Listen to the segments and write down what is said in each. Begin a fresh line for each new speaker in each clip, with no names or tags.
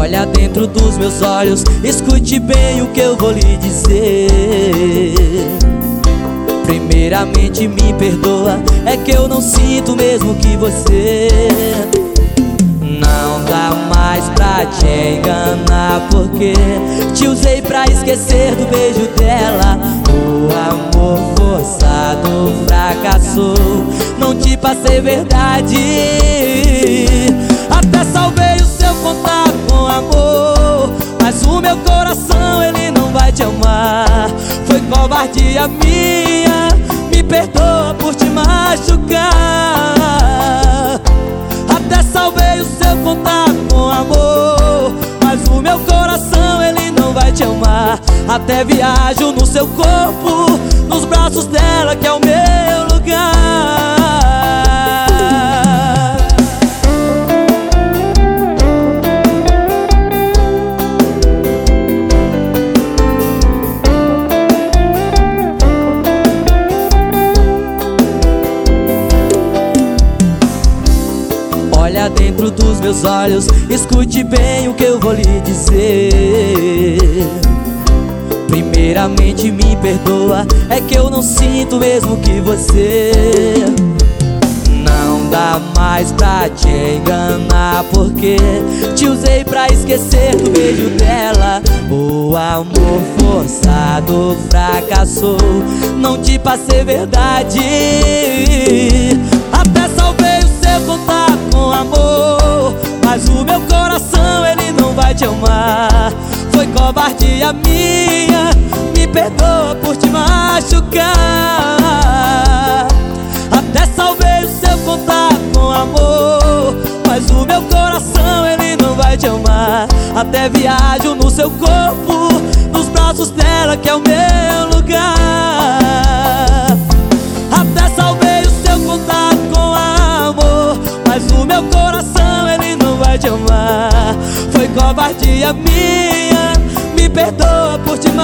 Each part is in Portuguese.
Olha dentro dos meus olhos, escute bem o que eu vou lhe dizer. Primeiramente me perdoa, é que eu não sinto o mesmo que você. Não dá mais pra te enganar, porque te usei pra esquecer do beijo dela. O amor forçado fracassou, não te passei verdade. Até salvei o seu contato com amor, mas o meu coração ele não vai te amar. Foi covardia minha, me perdoa por te machucar. Até salvei o seu contato com amor, mas o meu coração ele não vai te amar. Até viajo no seu corpo, nos braços dela que é o meu lugar. Olha dentro dos meus olhos, escute bem o que eu vou lhe dizer. Primeiramente me perdoa, é que eu não sinto o mesmo que você. Não dá mais pra te enganar, porque te usei pra esquecer do beijo dela. O amor forçado fracassou, não te passei verdade. Até salvei o seu contato com amor, mas o meu coração ele não vai te amar. Foi covardia minha, me perdoa por te machucar. Até salvei o seu contato com amor, mas o meu coração ele não vai te amar. Até viajo no seu corpo, nos braços dela que é o meu lugar. Até salvei o seu contato com amor, mas o meu coração ele não vai te amar. Foi covardia minha, me perdoa por te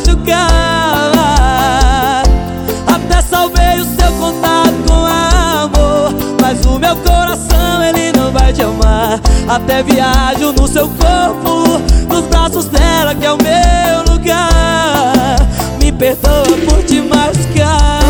machucar. Até salvei o seu contato com amor, mas o meu coração ele não vai te amar. Até viajo no seu corpo, nos braços dela que é o meu lugar. Me perdoa por te machucar.